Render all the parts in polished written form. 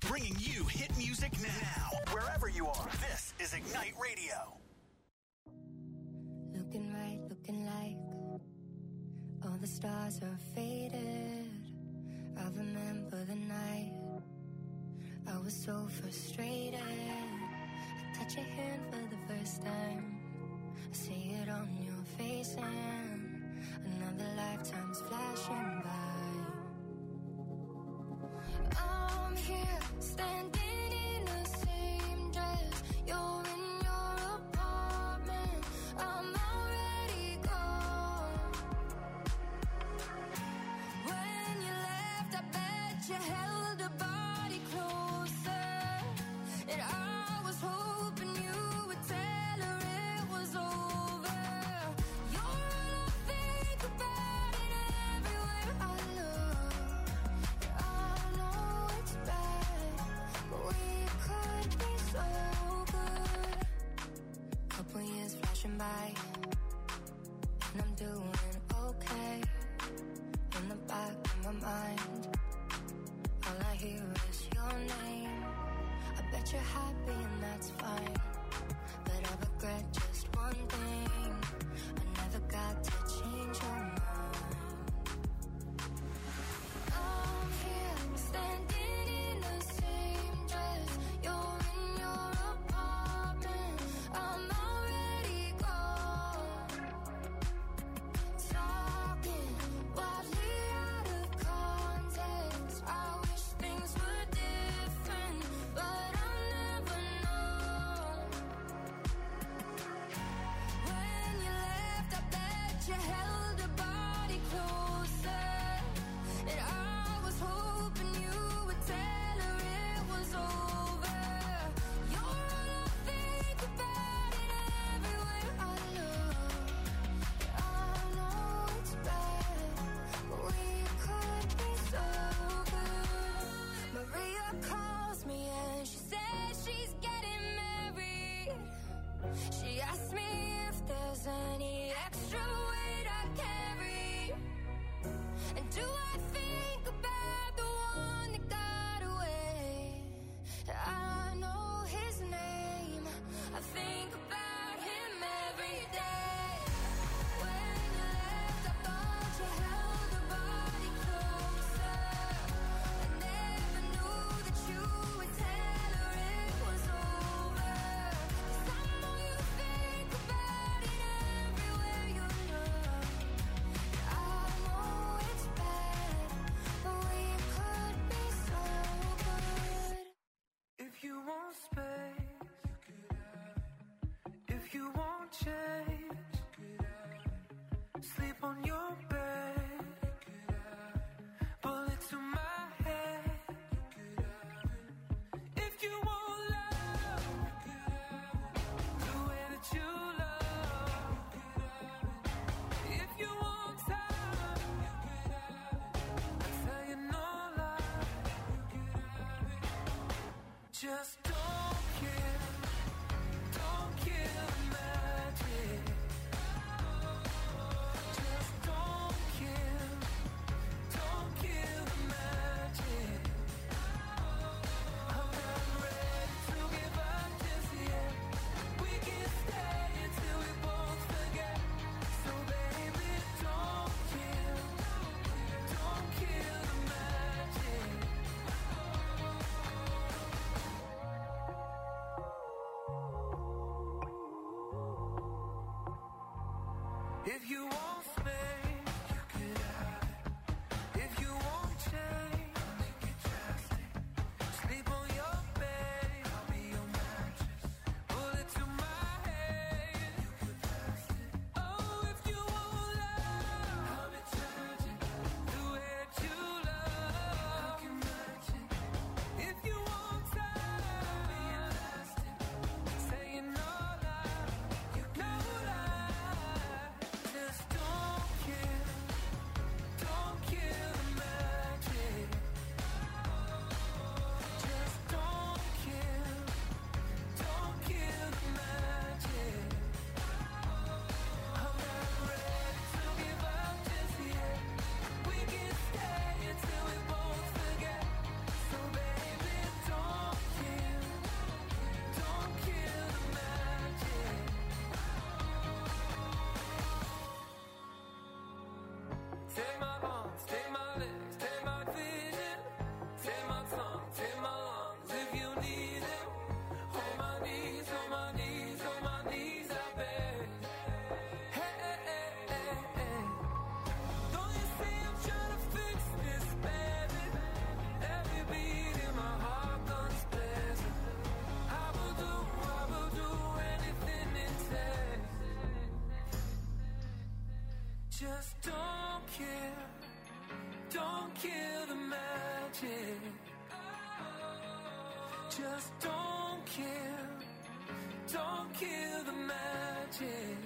Bringing you hit music now, wherever you are. This is Ignite Radio. Looking right, looking like all the stars are faded. I remember the night I was so frustrated. I touch your hand for the first time. I see it on your face and another lifetime's flashing by. I'm here standing in the same dress. You're in your apartment. I'm already gone. When you left, I bet you held a body closer. And I was hoping you would tell her it was over. You're all I think about and everywhere I look. I know it's bad, but we could be so good. Couple years flashing by, and I'm doing okay. In the back of my mind, all I hear is your name. I bet you're happy and that's fine, but I regret just one thing. I never got to change your mind. I'm here standing in the same dress. You're in your apartment. I'm already gone. Talking wildly out of context. I wish things were different, but I'll never know. When you left, I bet you held a body closer. And I was hoping you would tell her it was over. You're all I think about and everywhere I look. I know it's bad, but we could be so good. Maria calls me and she says she's getting married. She asked me if there's any extra weight I carry. And do I think about the one that got away? I know his name. I think about him every day. When you left, I thought you held a body closer. I never knew that you would tell her it was over. 'Cause I know you think about it everywhere you look. I know it's bad, but we could be so good. If you want space, if you want change, sleep on your bed, bullet to my head. If you want love, the way that you love. If you want time, I tell you no lie. Just don't kill the magic. Just don't kill the magic. I'm not ready to give up just yet. We can stay until we both forget. So baby, don't kill the magic. If you want space, you could have it. If you want change, make it drastic. Sleep on your bed, I'll be your mattress. Bullet to my head, you could blast it. Oh, if you want love, I'll be tragic. The way that you love, I can match it. If you want time, I'll be elastic. Saying no lie, you no lie. Just don't don't kill the magic. Just don't kill the magic.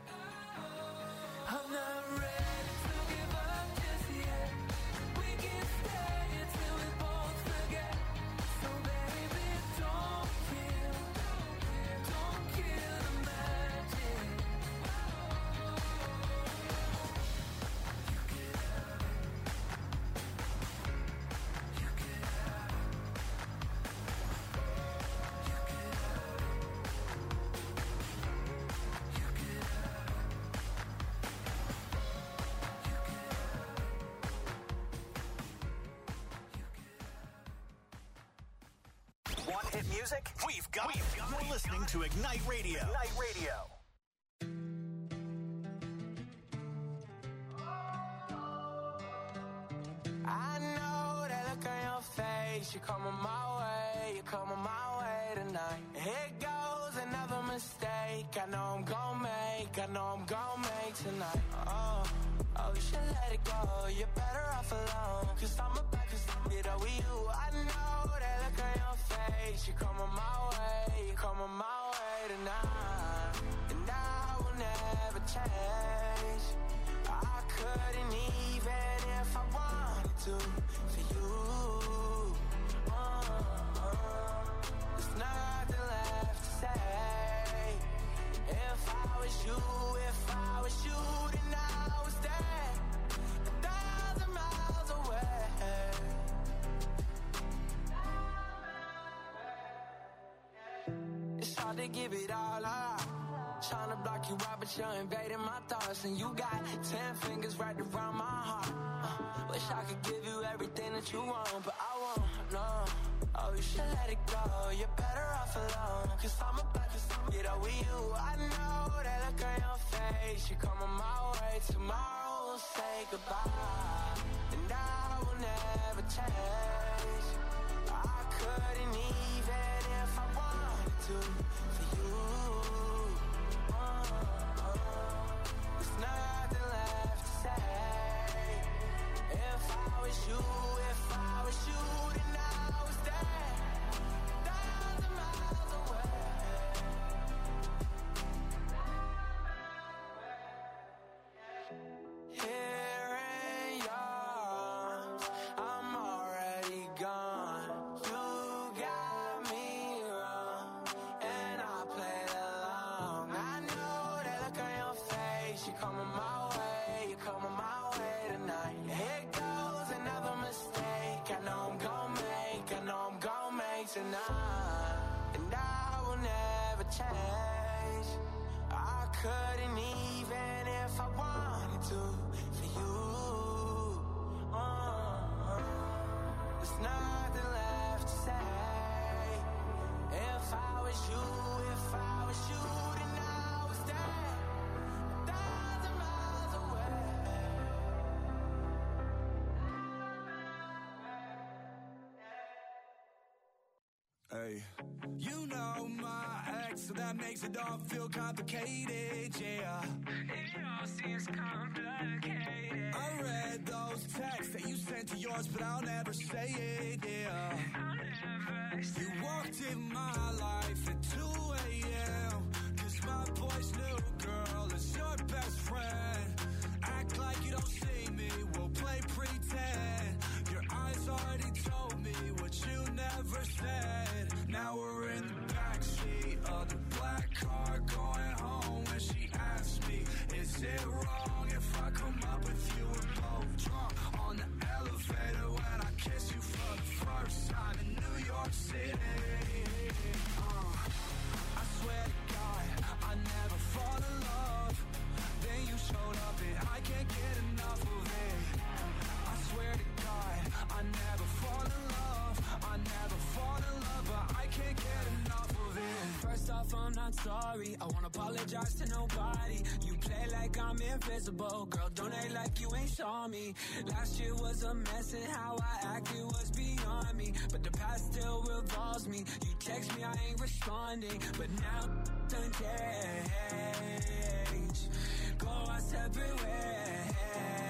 I'm not ready to give up just yet. We can stay until we both forget. So baby, don't kill the magic. You can have it. You can have it. You can have it. You can have it. Want hit music? We've got it. You're listening to Ignite Radio. Ignite Radio. I know that look on your face. You're coming my way. You're coming my way tonight. Here goes another mistake. I know I'm gon' make. I know I'm gon' make tonight. Oh, you should let it go. You're better off alone. Cause I'm about to get over you. I know that look on your face. You're coming my way. You're coming my way tonight. And I will never change. I couldn't even if I wanted to for you. There's nothing left to say. If I was you, then I was there 1,000 miles away. It's hard to give it all up. Trying to block you out, but you're invading my thoughts. And you got 10 fingers right around my heart. Wish I could give you everything that you want, but I won't, no. Oh, you should let it go. You're better off alone. Cause I'm about to get over you. I know that look on your face. You're coming my way. Tomorrow we'll say goodbye. And I will never change. I couldn't even if I wanted to for you. There's nothing left to say. If I was you, then I was there 1,000 miles away. Here in yours, I'm already gone. You got me wrong, and I played along. I know that look on your face. You're coming my way. You're coming my way tonight. Here goes another mistake. I know I'm gon' make tonight. And I will never change. I couldn't even if I wanted to for you. There's nothing left to say. If I was you, then I was there 1,000 miles away. Hey, you know my ex, so that makes it all feel complicated, yeah. It all seems complicated. I read those texts that you sent to yours, but I'll never say it, yeah. I'll never say it. You walked in my life at 2 a.m. Cause my boy's new girl is your best friend. Act like you don't see me, we'll play pretend. Your eyes already told me what you never said. Now we're in the backseat of the black car going home. And she asked me, is it wrong if I come up with you and both drunk on the elevator when I kiss you for the first time in New York City? I swear to God, I never fall in love. Then you showed up and I can't get enough of it. I swear to God, I never fall in love. I never fall in love, but I can't get enough of it. First off, I'm not sorry. I won't apologize to nobody. You play like I'm invisible. Girl, don't act like you ain't saw me. Last year was a mess and how I acted was beyond me. But the past still revolves me. You text me, I ain't responding. But now done change. Go our separate ways.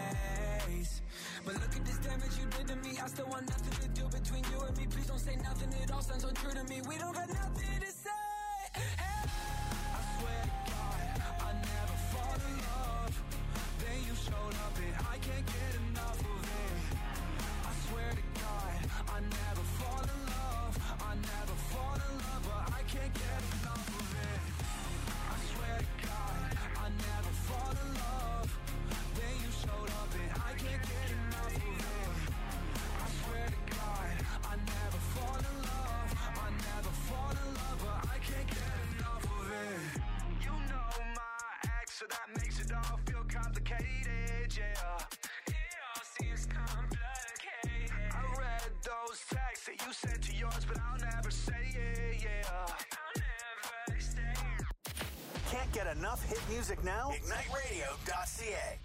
damage you did to me. I still want nothing to do between you and me. Please don't say nothing, it all sounds untrue to me. We don't got nothing to say. Hey. I swear to God, I never fall in love. Then you showed up and I can't get enough of it. I swear to God, I never fall in love. I never fall in love, but I can't get enough of it. I swear to God, I never fall in love. Then you showed up and I can't get enough of it. I swear to God, I never fall in love. I never fall in love, but I can't get enough of it. You know my ex, so that makes it all feel complicated, yeah. It all seems complicated. I read those texts that you sent to yours, but I'll never say it, yeah. I'll never stay. Can't get enough hit music now? IgniteRadio.ca.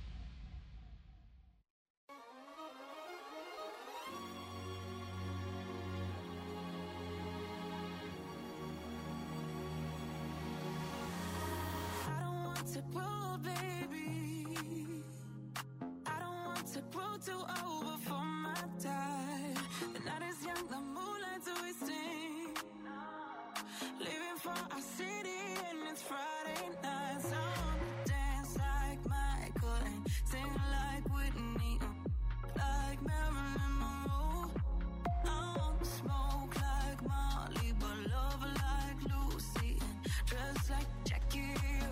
I don't want to grow, baby. I don't want to grow too old before my time. The night is young, the moonlight's twisting. Living for our city and it's Friday night. So I wanna dance like Michael and sing like Whitney, like Marilyn Monroe. I wanna smoke like Molly, but love like Lucy and dress like Jackie.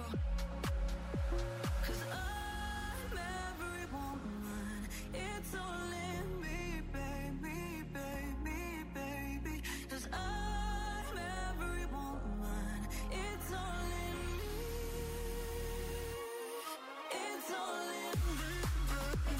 'Cause I'm every woman, it's all in me, baby, baby, baby. 'Cause I'm every woman, it's all in me, it's all in me, baby.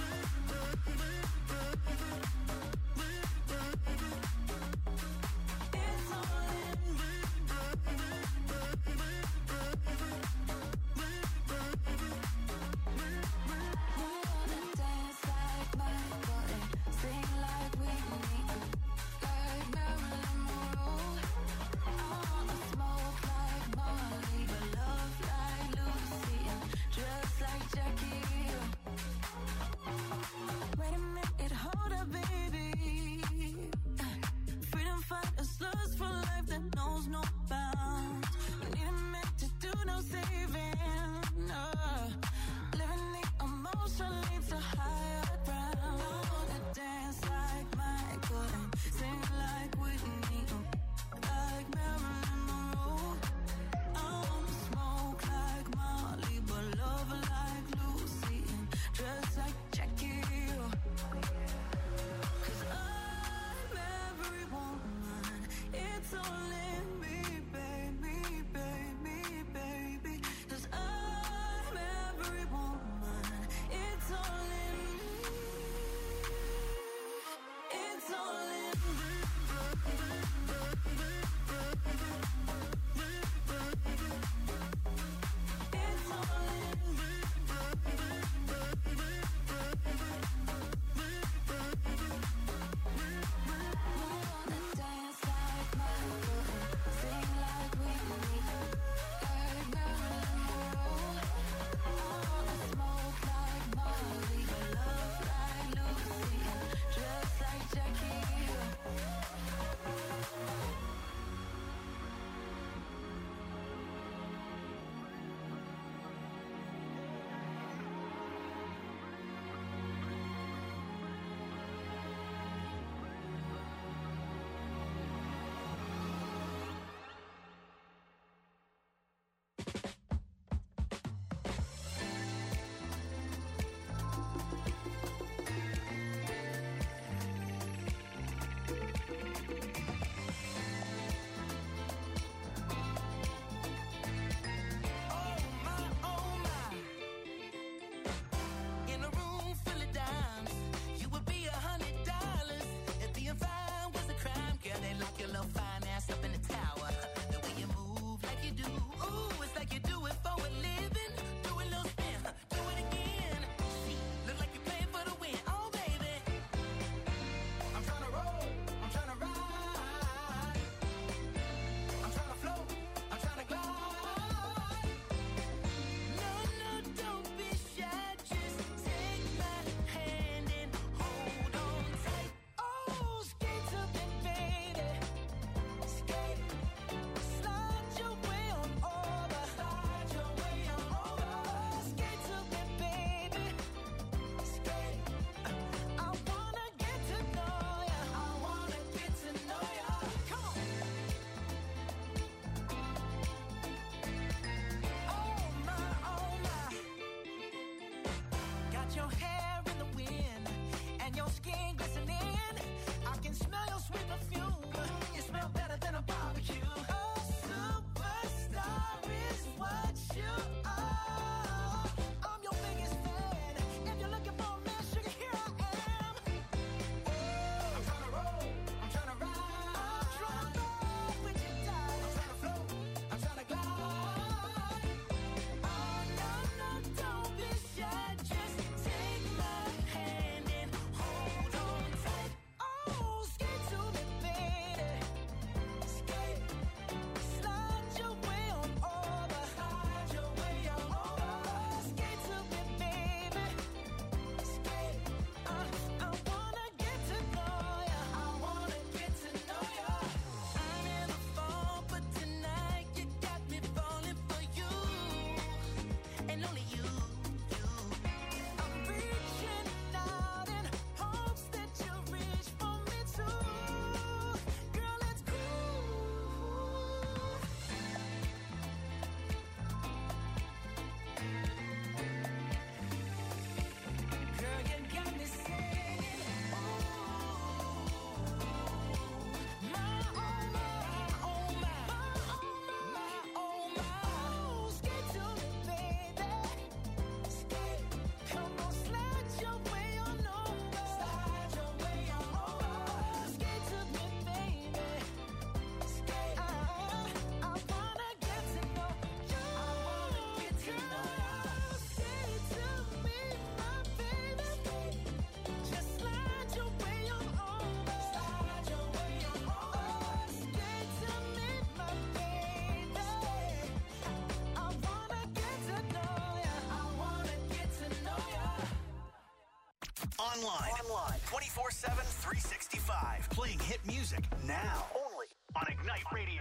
Online. 24/7, 365. Playing hit music now. Only on Ignite Radio.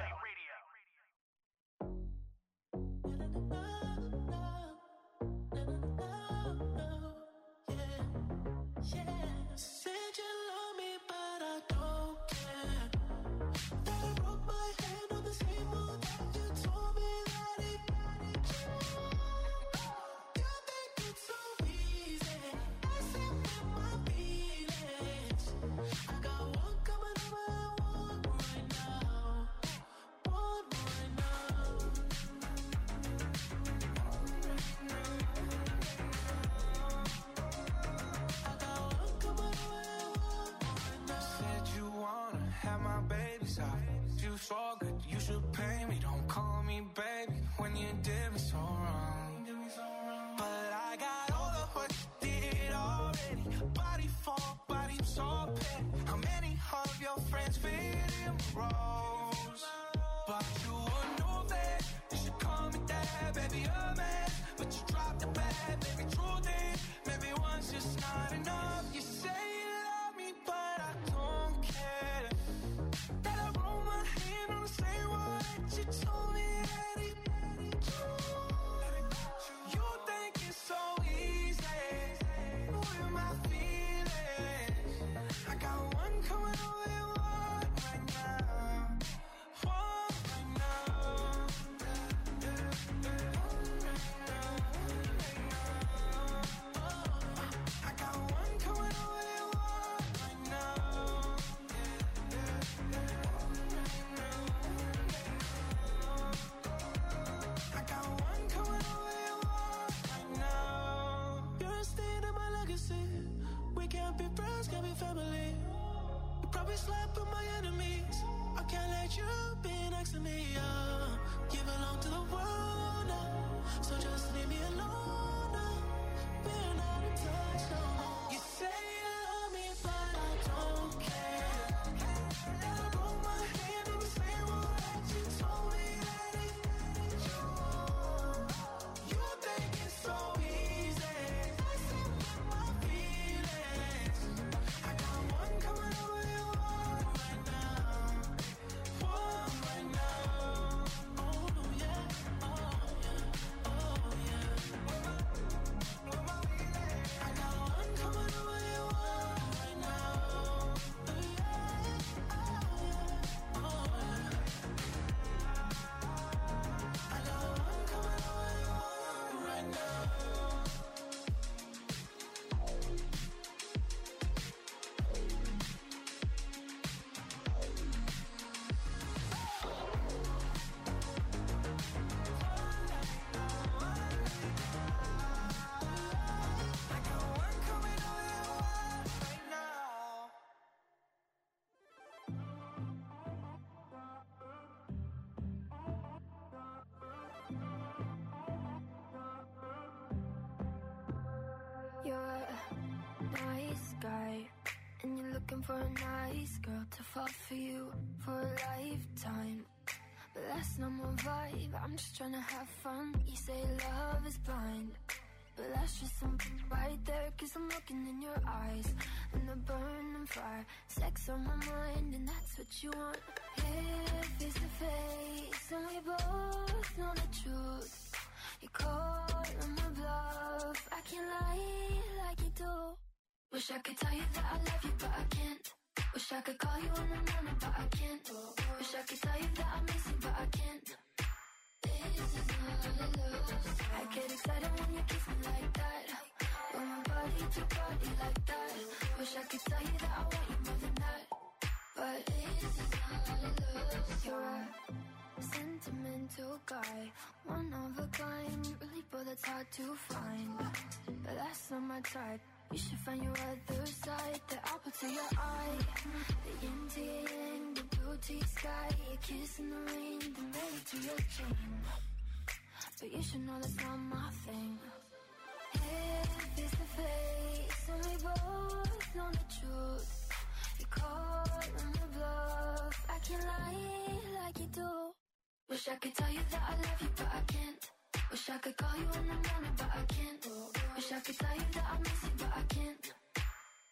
Said you love me, but I don't care. That I broke my hand on the same one that you told me that it. You think it's so easy, messing with my feelings. I got one coming over and one right now. One right now. Said you wanna have my babies out. You so good, you should pay me. Don't call me baby when you did me so wrong. But I got all of what you did already. Body for body, so petty. How many of your friends fit in my roles? But you would know that you should call me dad, baby, a man. But you dropped the bad, baby, truth is, maybe one's just not enough. You say you love me, but I don't care. That I roll my hand on the same one that you told me that it. You think it's so easy, with my feelings. I got one coming over and one right now. One right now. I got one coming over and one right now. I got one coming over and one right now. You're a stain in my legacy. We can't be friends, can't be family. You probably slap with my enemies. I can't let you be next to me. You belong to the world now, so just leave me alone now. We're not in touch no more. You say you love me, but I don't care. I broke my hand on the same one that you told me that it. You think it's so easy, messing with my feelings. I got one coming over and one right now. One right now. Oh yeah, oh yeah, oh yeah. I got one coming over and one right now. Oh yeah, oh yeah. I got one coming over and one right now. I got one coming over and one right now. You're a nice guy, and you're looking for a nice girl to fall for you for a lifetime. But that's not my vibe, I'm just trying to have fun. You say love is blind, but that's just something right there. Cause I'm looking in your eyes, and the burning fire. Sex on my mind, and that's what you want. Here, face to face, and we both know the truth. You call on my bluff, I can't lie like you do. Wish I could tell you that I love you, but I can't. Wish I could call you in the morning, but I can't. Wish I could tell you that I miss you, but I can't. This is not love. I get excited when you kiss me like that. When my body to body like that. Wish I could tell you that I want you more than that. But this is not love. You're a sentimental guy, one of a kind, really, but that's hard to find. But that's not my type. You should find your other side, the apple to your eye, the yin to your yang, the blue to your sky, a kiss in the rain, the melody to your chain. But you should know that's not my thing. Here, face to face, and we both know the truth. You call on the bluff, I can't lie like you do. Wish I could tell you that I love you, but I can't. Wish I could call you in the morning, but I can't. Wish I could tell you that I miss you, but I can't.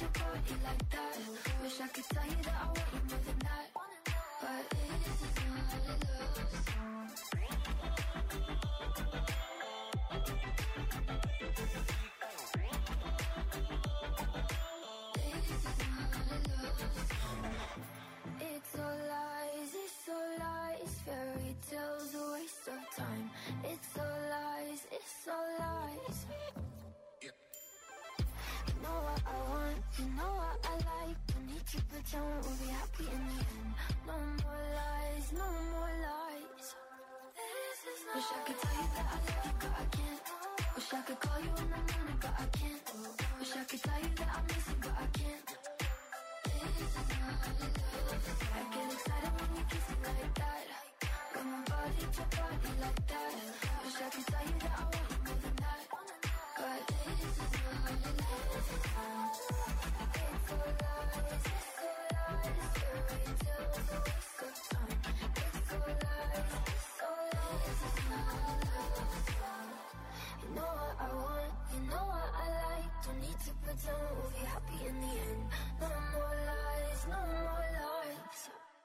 your body like that. Wish I could tell you that I want you more than that. But this is not a love song. It's all lies, fairy tales, a waste of time. It's all lies. You know what I want, you know what I like. Don't need to pretend we'll be happy in the end. No more lies, no more lies. Wish I could tell you that I love you, but I can't. Wish I could call you in the morning, but I can't. Wish I could tell you that I miss you, but I can't. I get excited when you kiss me like that. Got my body to body like that. Wish I could tell you that I want you more than that. But this is not love. It's all lies, fairy tales, a waste of time. It's all lies, it's not love. You know what I want, you know what I like. Don't need to pretend we'll be happy in the end. No more lies, no more lies.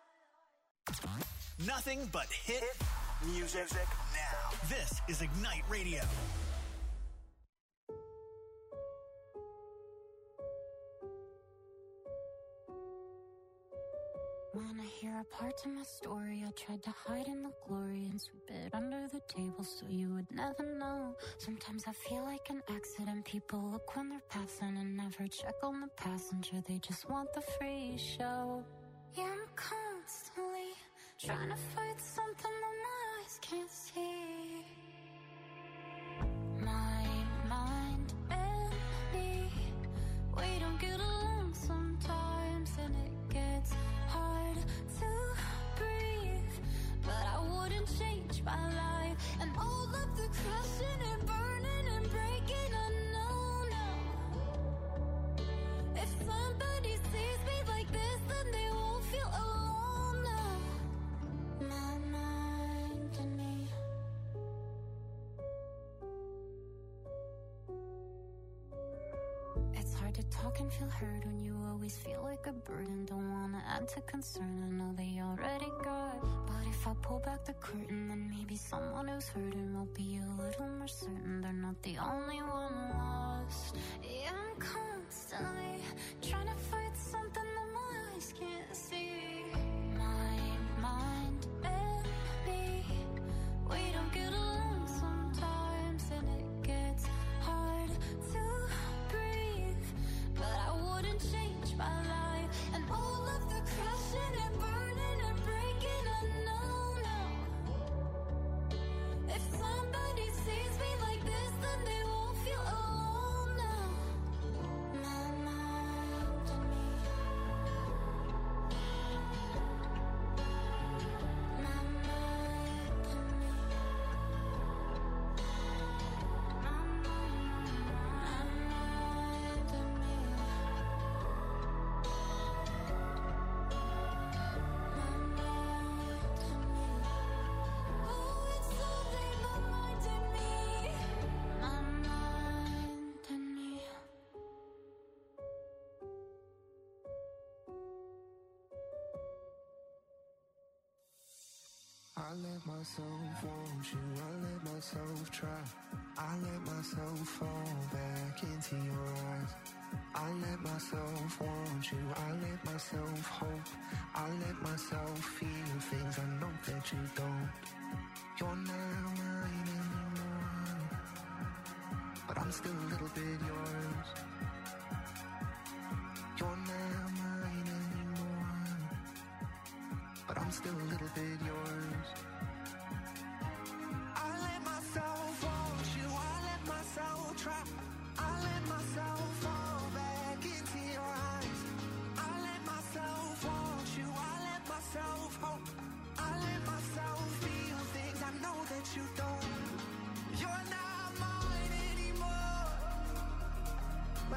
Nothing but hit music now. This is Ignite Radio. Wanna hear a part of my story? I tried to hide in the glory and sweep it under the table so you would never know. Sometimes I feel like an accident. People look when they're passing and never check on the passenger. They just want the free show. Yeah, I'm constantly trying to fight something that my eyes can't see. My mind and me, we don't get along sometimes, and it gets hard to breathe. But I wouldn't change my life, and all of the crashing and burning and breaking, I know now. If somebody sees me like this, then they won't feel alone now. My mind and me. It's hard to talk and feel heard when you always feel like a burden. Don't wanna add to concern, I know they already got. But if I pull back the curtain, then maybe someone who's hurting will be a little more certain they're not the only one lost. Yeah, I'm constantly trying to fight something that my eyes can't see. My mind and me, we don't get along sometimes, and it gets hard to breathe. But I wouldn't change my life, and all of the crashing and burning and breaking, I know now. If somebody sees me like this, then they won't feel alone now. My mind and me. My mind and me. My mind and me. Oh, it's something my mind and me. My mind and me. I let myself want you, I let myself try. I let myself fall back into your eyes. I let myself want you, I let myself hope. I let myself feel things I know that you don't. You're not mine anymore, but I'm still a little bit yours. You're not mine anymore, but I'm still a little bit yours. I let myself want you, I let myself try. I let myself fall back into your eyes. I let myself want you, I let myself hope. I let myself feel things I know that you don't. You're not mine anymore, but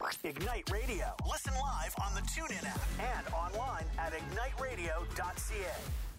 Ignite Radio. Listen live on the TuneIn app and online at igniteradio.ca.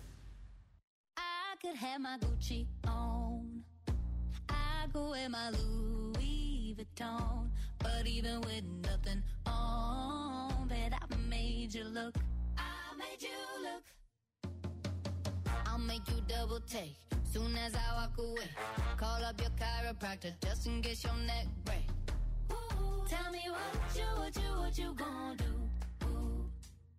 I could have my Gucci on. I go wear my Louis Vuitton. But even with nothing on, bet I made you look. I made you look. I'll make you double take soon as I walk away. Call up your chiropractor just in case your neck break. Ooh, tell me what you gonna do? Ooh.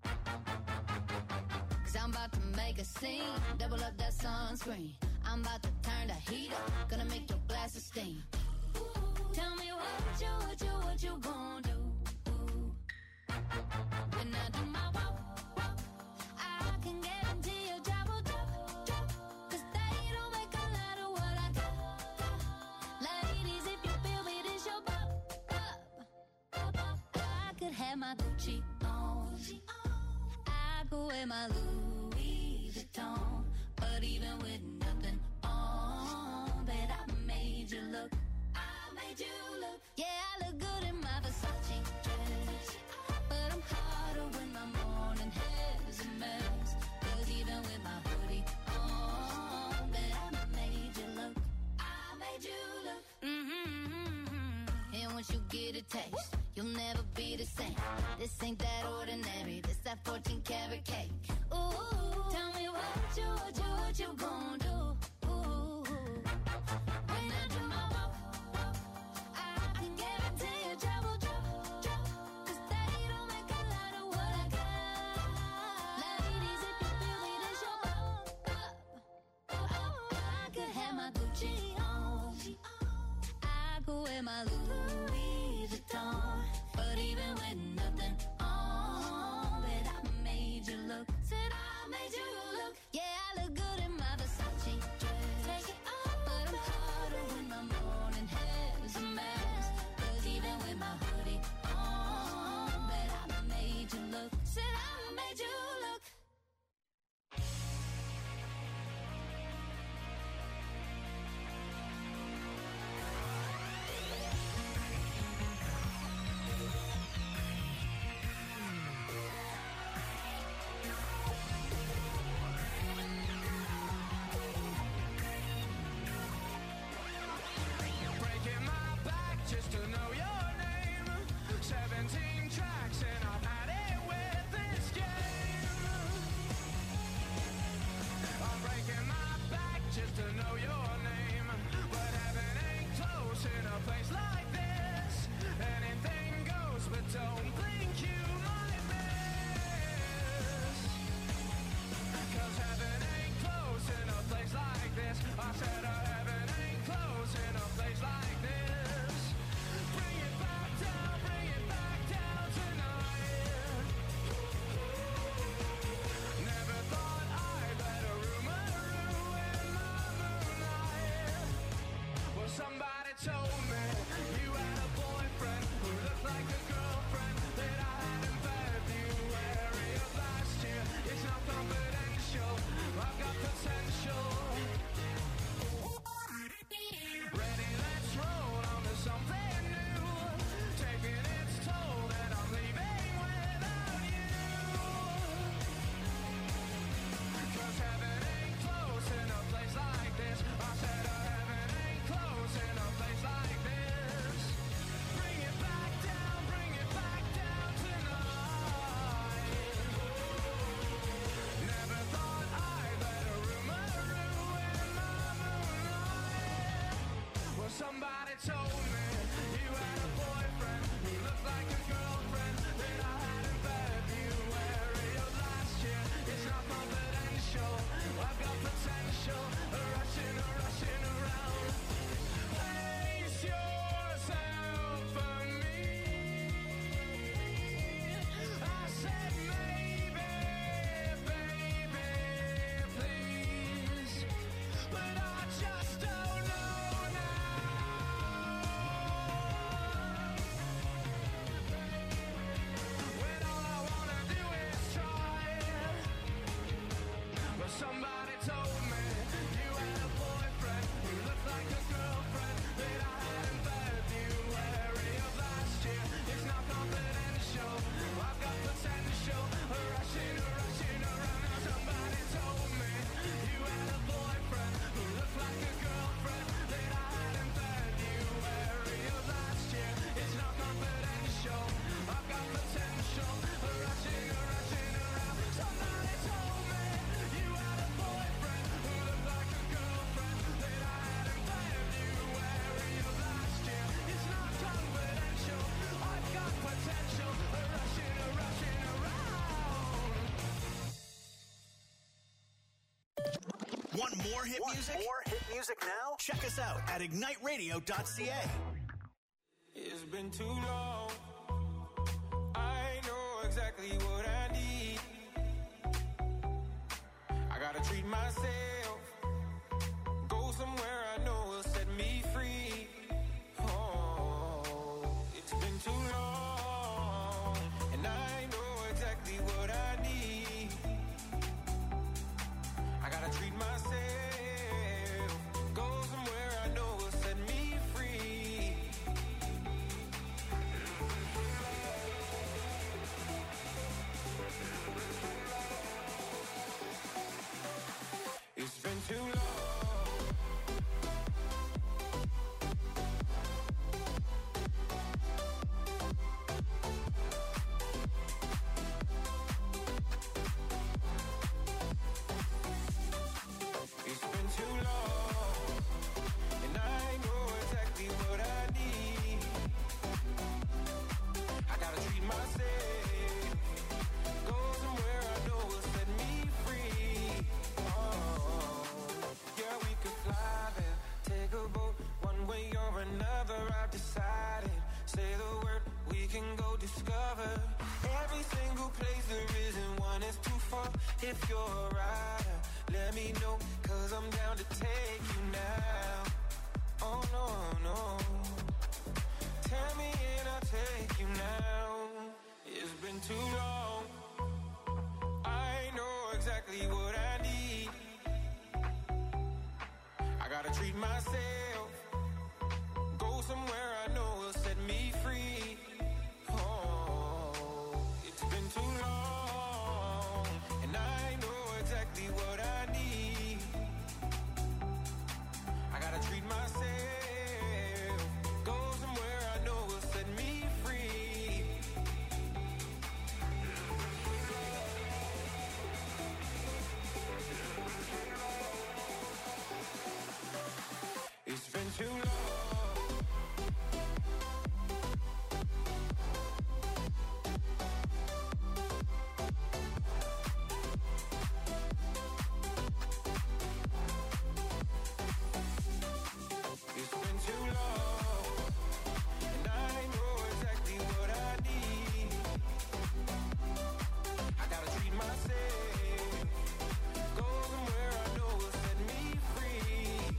'Cause I'm about to make a scene, double up that sunscreen. I'm about to turn the heat up, gonna make your glasses steam. Ooh, tell me what you gonna do? Ooh. When I do my walk, I can guarantee your job will drop. 'Cause they don't make a lot of what I got. Ladies, if you feel me, this your I could have my Gucci on. I go wear my Louis Vuitton. But even with nothing on, bet I made you look. I made you look. Yeah, I look good in my Versace dress. But I'm hotter when my morning hair's a mess. 'Cause even with my hoodie on, bet I made you look. I made you look. And once you get a taste, you'll never be the same. This ain't that ordinary. This that 14 karat cake. Ooh, tell me what you gonna do? Ooh, when I do my walk, I can guarantee your job will drop. 'Cause they don't make a lot of what I got. Ladies, if you feel me, this your I could have my Gucci on. I go wear my Louis Vuitton. But even with nothing on, bet I made you look. Said I made you look. Yeah, I look good in my Versace dress. Take it off, but I'm hotter when my morning hair's a mess. 'Cause even with my hoodie on, bet I made you look. Said I made you look. Breaking my back just to know your name. 17 tracks and I've had it with this game. I'm breaking my back just to know your name. But heaven ain't close in a place like this. Anything goes, but don't think you might miss. 'Cause heaven ain't close in a place like this. I said heaven ain't close in a place like this. Bring it back down tonight. Never thought I'd let a rumor ruin my moonlight. Well, somebody told me you had a boyfriend who looked like a girlfriend that I had in February of last year. It's not confidential, I've got potential. Ready, let's roll on to something new. Taking its toll and I'm leaving without you. 'Cause heaven ain't close in a place like this. I said heaven ain't close in a place like this. Bring it back down tonight. Never thought I'd let a rumor ruin my moonlight. Well, somebody told me you had a boyfriend who looked like a girlfriend that I had in February of last year. It's not confidential, I've got potential. Rushing around. Place yourself for me. I said maybe, baby, please. But I just don't know now. When all I wanna do is try. But somebody told me you had a boyfriend who looked like a girlfriend Want more hit music? More hit music now? Check us out at igniteradio.ca. It's been too long. I know exactly what I need. I gotta treat myself. Go somewhere I know will set me free. Oh, it's been too long. And I know exactly what I need. I gotta treat myself. Go somewhere I know will set me free. It's been too long. It's been too long, and I know exactly what I need. I gotta treat myself. Go somewhere I know will set me free. Oh, yeah, we could fly there, take a boat, one way or another. I've decided. Say the word, we can go discover every single place there isn't one is too far. If you're a rider, let me know, 'cause I'm down to take you now. Oh no, no. Tell me and I'll take you now. It's been too long. I know exactly what I need. I gotta treat myself. Go somewhere I know will set me free. Oh, it's been too long, and I know exactly what I need. I gotta treat myself. Go somewhere I know will set me free. It's been too long. It's been too long, and I know exactly what I need. I gotta treat myself. Go somewhere I know will set me free.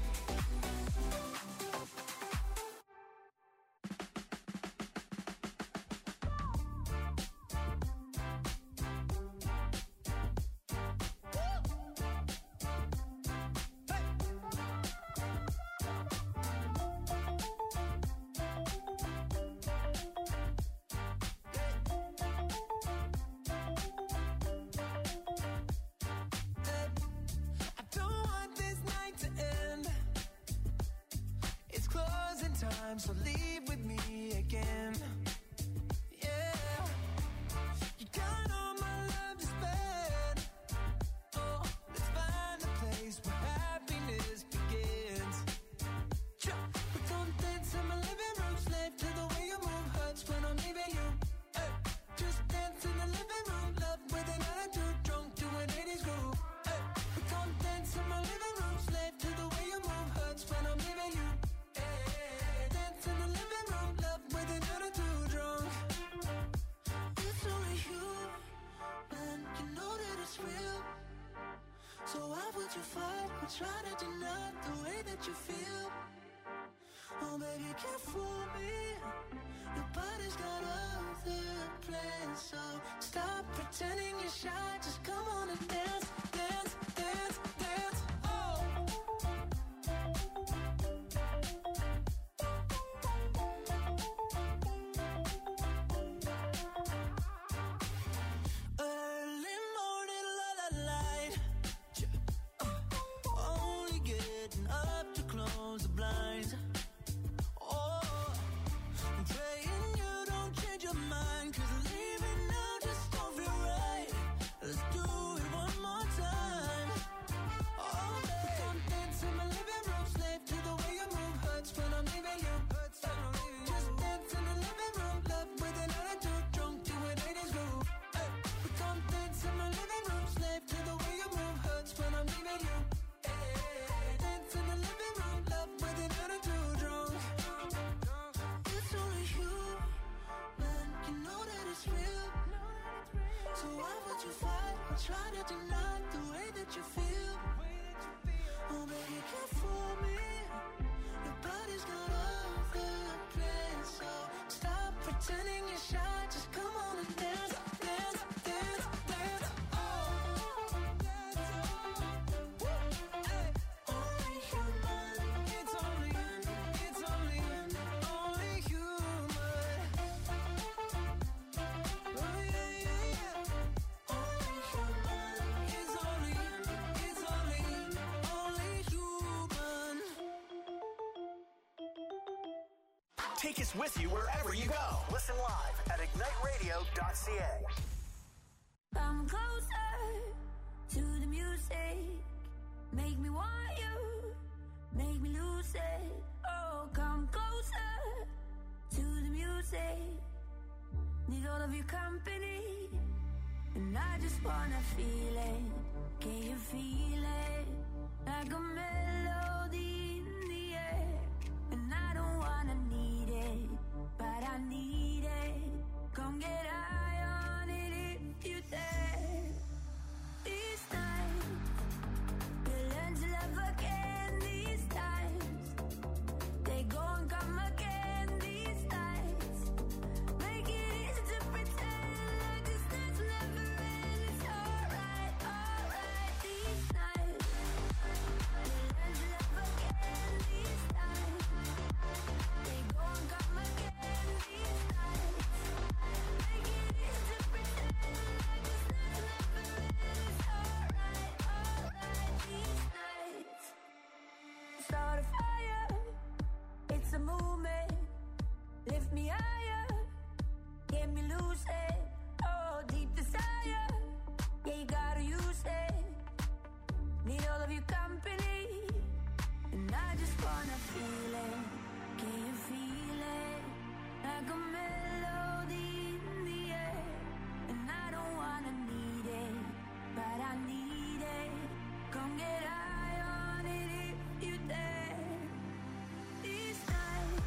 I don't want this night to end. It's closing time, so leave with me again. Yeah, you got all my love to spend. Oh, let's find a place where happiness begins. We don't dance in my living room, slave to the way you move hurts when I'm leaving you. Hey, just dance in the living room, love with an attitude, drunk to an 80s groove. Hey, we don't dance in my living room, slave to the way you move hurts when I'm leaving you. Hey, dance in the living room, love with an attitude, drunk. It's only you, man, you know that it's real. So why would you fight or try to deny the way that you feel? Oh baby, you can't fool me. Your body's got other plans, so stop pretending you're shy. Just come on and dance, dance, dance, dance. Oh. Early morning, light. Only getting up to close the blinds. Oh, I'm praying you don't change your mind, 'cause leaving now just don't feel right. try to deny the way that you feel. Oh, baby, care for me. Your body's got all the plans, so stop pretending you're shy. Just come on and dance, dance, dance, dance. Oh, only human. It's only human. Oh yeah, yeah, yeah. Only human. It's only human. Take us with you wherever you go. Listen live at igniteradio.ca. Come closer to the music. Make me want you. Make me lose it. Oh, come closer to the music. Need all of your company. And I just wanna feel it. Can you feel it? Like a melody in the air. And I don't wanna need it, but I need it. Come get high on it if you dare. These nights, we'll learn to love again. These times, they go and come again. These nights, make it easy to pretend like this night's will never end. It's alright, alright. These nights, we'll learn to love again. These times, they go and come again. These nights, make it easy to pretend like this night's will never end. It's alright, alright. These nights, start a fire. It's a movement. Lift me higher. Get me lucid. Oh, deep desire. Yeah, you gotta use it. Need all of your company. And I just wanna feel it. Can you feel it? Like a melody in the air. And I don't wanna need it, but I need it. Come get high on it if you dare. These nights,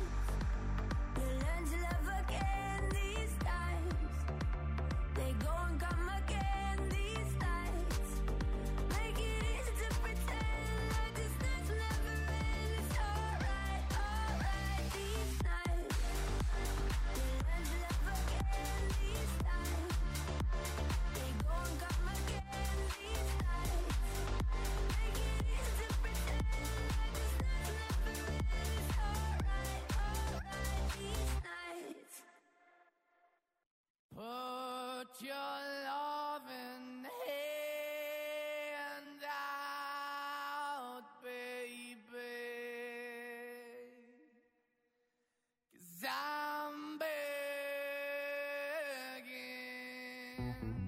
we'll learn to love again. These times, they go and come again. These nights, make it easy to pretend like this night's will never end. It's alright, alright. These nights, we'll learn to love again. These times, they go and come again. These nights, make it easy to pretend like this night's will never end. It's alright, alright. These nights. Put your loving hand out, baby, 'cause I'm begging.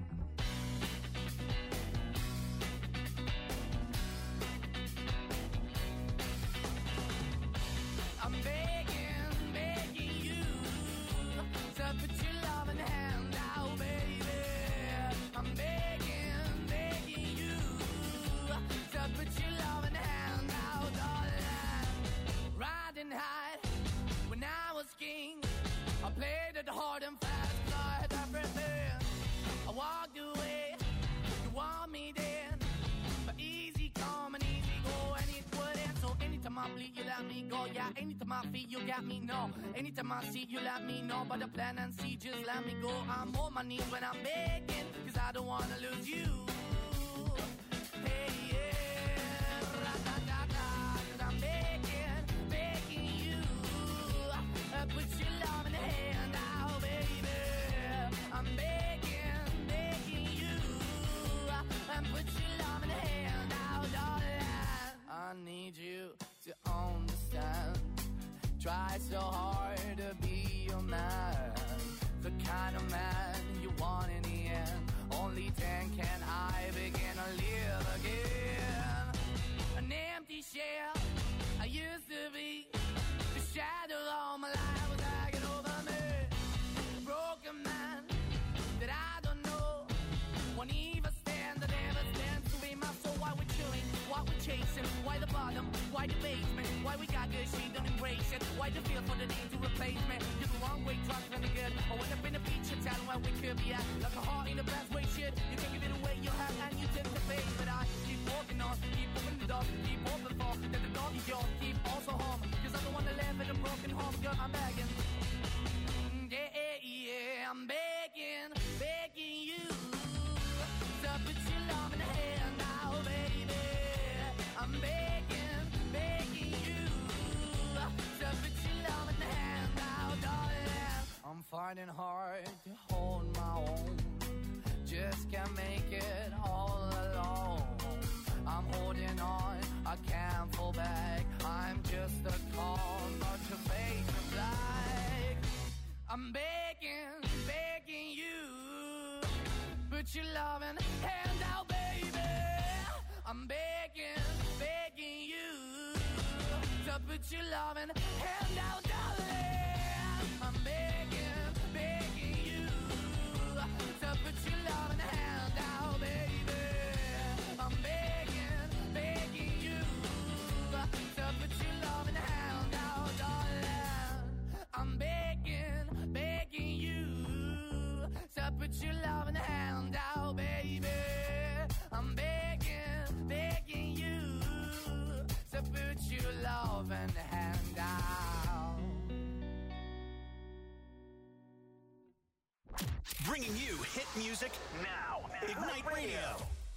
I'm begging, begging you to put your loving hand out, baby. I'm begging, begging you to put your loving hand out, darling. Riding high when I was king, I played it hard and fast, 'cause I had everything. I walked away, you want me then, but easy come and easy go, and it wouldn't. So anytime I bleed, you let me go. Yeah, anytime I feel, you got me, no. Anytime I see, you let me know. But the plan and see, just let me go. I'm on my knees when I'm begging, 'cause I don't wanna lose you. Hey, yeah, ra-da-da-da, 'cause I'm begging, begging you. Put your love in the hand out, baby. I'm begging, begging you. Put your love in the hand out, darling. I need you to understand. Try so hard to be your man, the kind of man you want in the end. Only then can I begin to live again. An empty shell I used to be, the shadow all my life was hanging over me. A broken man that I don't know, won't even stand, that never stands to be my soul. Why we chilling, why we chasing, why the bottom, why the basement, why we got good, she don't embrace shit. Why do you feel for the need to replace me? You're the wrong way, trying to good. I went up in the feature town where we could be at. Like a heart in the best way, shit. You can give it away, you have, and you take the face. But I keep walking on, keep moving the dog, keep open for that the dog is yours, keep also home. Cause I don't wanna live in a broken home, girl, I'm begging. Yeah, I'm begging, begging you to put your love in the hand now, baby. I'm begging, begging you to put your love in the hand now, darling. I'm finding hard to hold my own, just can't make it all alone. I'm holding on, I can't fall back. I'm just a call, not your face of black. I'm begging, begging you, put your loving hand out, baby. I'm begging, begging you, to put your loving hand out, darling. I'm begging, begging you, to put your loving hand out, baby. I'm begging, begging you, to put your loving hand out, darling. I'm begging, begging you, to put your loving hand out, baby. I'm begging, begging you, to put your loving hand out. Bringing you hit music now. Ignite Radio.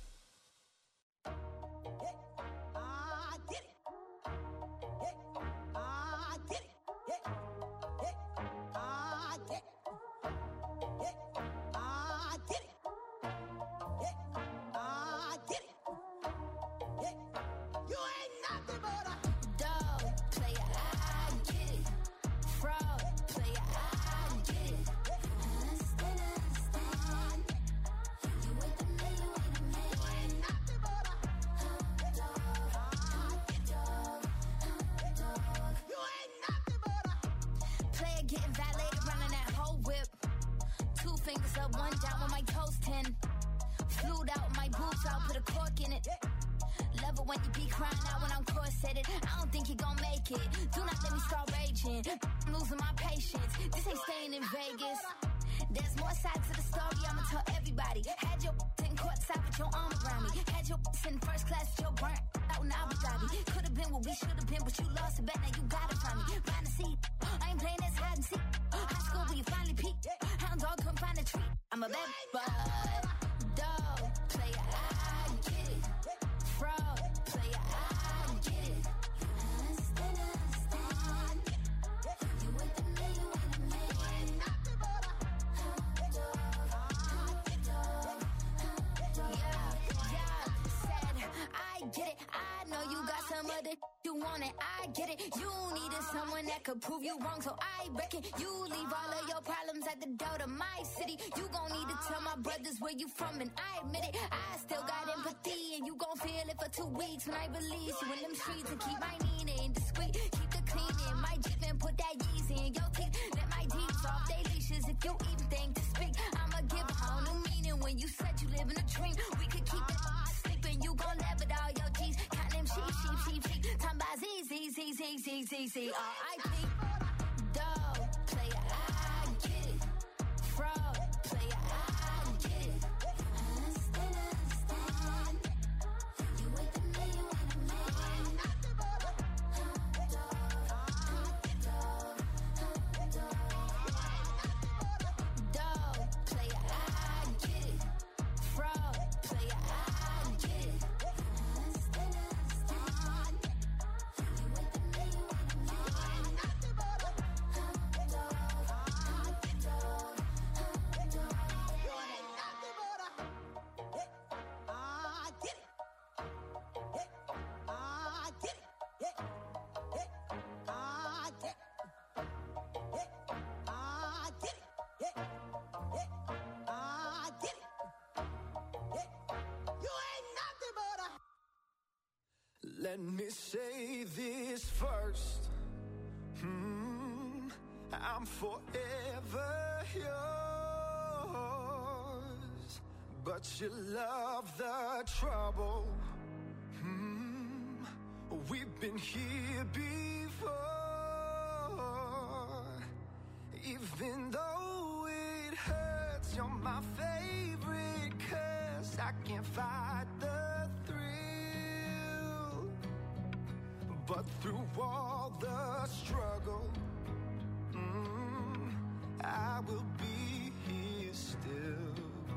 Could prove you wrong, so I reckon you leave all of your problems at the door to my city. You gon' need to tell my brothers where you from, and I admit it. I still got empathy, and you gon' feel it for 2 weeks when I release you in them streets. And keep my Nina indiscreet, keep the cleaning, my Jeep and put that Yeezy in your teeth. Let my D's off they leashes if you even think to speak. I'ma give a whole new meaning when you said you live in a dream. We could keep it sleeping, you gon' laugh at all your G's. Count them sheep. Talking about Z, R.I.P. Dog, player, I get it. Fraud, player, I get it. Understand. You with me, you with me. Dog, player, I get it. Fraud, player, I get it. Let me say this first. I'm forever yours. But you love the trouble. We've been here before. can't fight the thrill. But through all the struggle, I will be here still.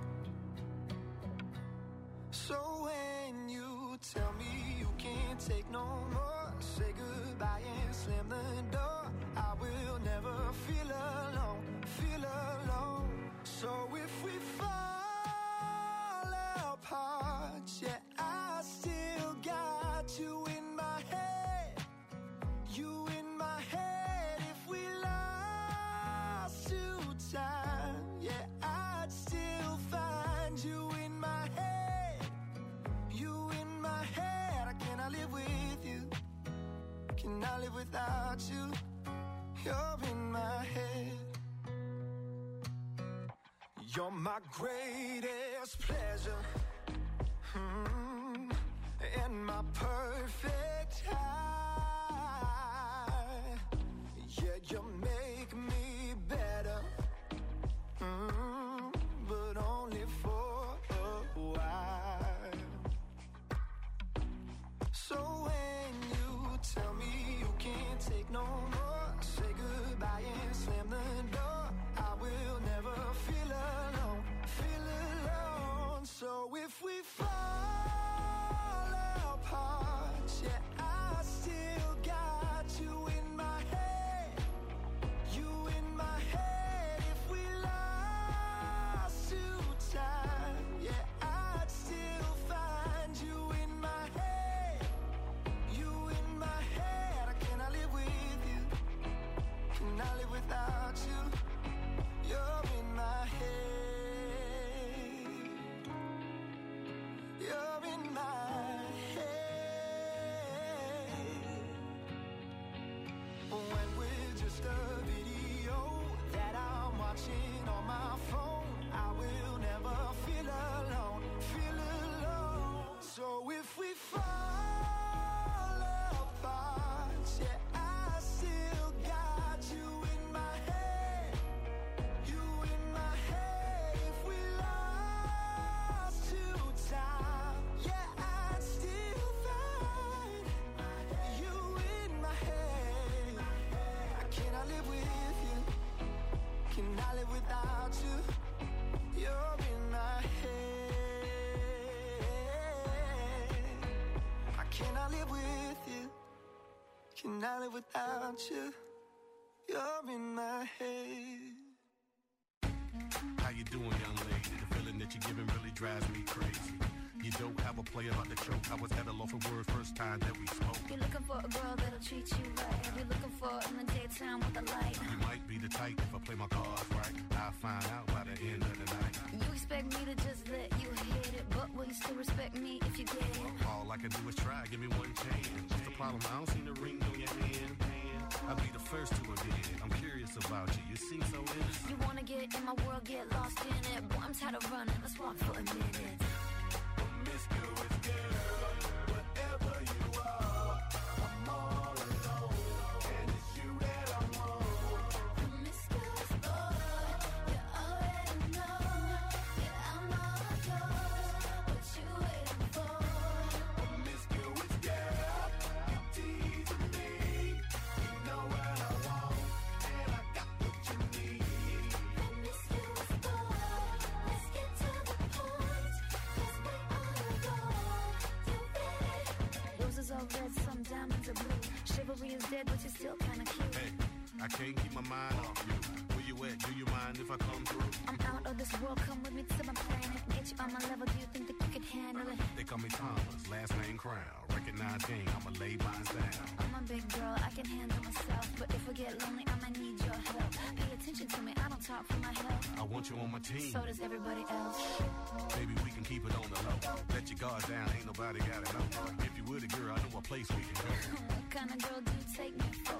So when you tell me you can't take no more, say goodbye and slam the door. I will never feel alone, feel alone. So if we fall apart, yeah, I still got you in my head, you in my head. If we lost to time, yeah, I'd still find you in my head, you in my head. I cannot live with you, can I live without you? You're in my head. You're my greatest pleasure, and my perfect high. Yeah, you make me better, but only for a while. So when you tell me you can't take no more, say goodbye and slam the door. I will never feel alone, feel alone. So if we fall apart, yeah, I still got you in my head, you in my head. If we lost to time, yeah, I'd still find you in my head, you in my head. I cannot live with you, can I live without you? You're in my head, you're in my head. When we're just a video that I'm watching on my phone, I will never feel alone, feel alone. So if we fall apart, yeah, I still got you in my head, you in my head. If we lost to time, yeah, I'd still find you in my head. I cannot live with you, can I live without you? You're in my head. I cannot live with you, can I live without you? You're in my head. How you doing, young lady? The feeling that you're giving really drives me crazy. You don't have a play about the choke. I was at a loss of words first time that we spoke. You're looking for a girl that'll treat you right. You're looking for in the daytime with a light. You might be the type if I play my cards right. I'll find out by the end of the night. You expect me to just let you hit it, but will you still respect me if you get it? All I can do is try, give me one chance. What's the problem? I don't see the ring on your hand. I'll be the first to admit it. I'm curious about you. You seem so innocent. You wanna get in my world, get lost in it. Boy, I'm tired of running, let's walk for a minute. Promiscuous girl, whatever you are, I'm all alone, and it's you that I want. Promiscuous boy, you already know that I'm all yours. What you waiting for? Promiscuous girl, you teasing me. You know what I want, and I got what you need. Promiscuous boy, let's get to the point, 'cause we on the go. You ready? Roses are red, some diamonds are blue. Chivalry is dead, but you're still kinda cute. Hey, I can't keep my mind off you. Where you at? Do you mind if I come through? I'm out of this world, come with me to my planet. Get you on my level, do you think that you can handle it? They call me Thomas, last name Crown. Recognize game, I'ma lay mine down. I'm a big girl, I can handle myself. But if I get lonely, I might need your help. Pay attention to me, I don't talk for my health. I want you on my team. So does everybody else. Maybe we can keep it on the low. Let your guard down, ain't nobody gotta know. If you with a girl, I know a place we can go. What kind of girl do you take me for?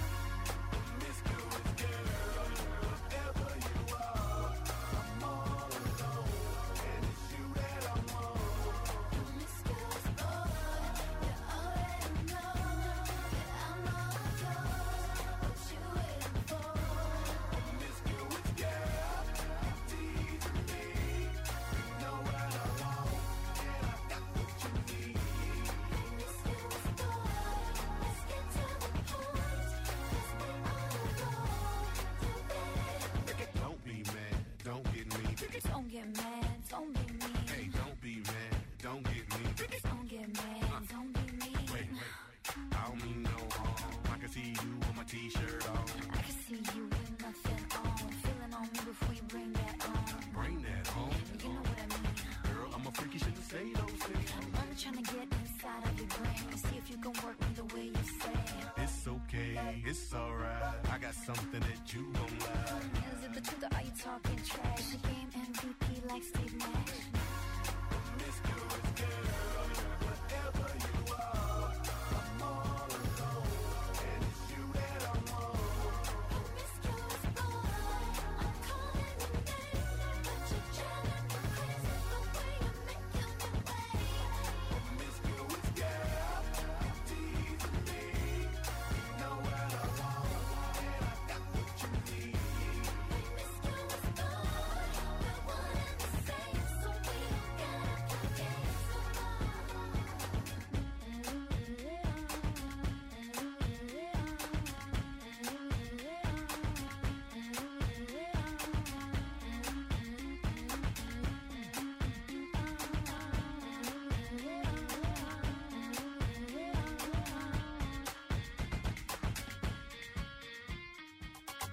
Promiscuous girl, whatever you are, I'm all alone, and it's you that I want. Promiscuous boy, you already know that I'm all yours. What you waiting for? Promiscuous girl, you teasing me. You know what I want, something that you gon' like. Is it the truth or are you talking trash? The game MVP like Steve Nash.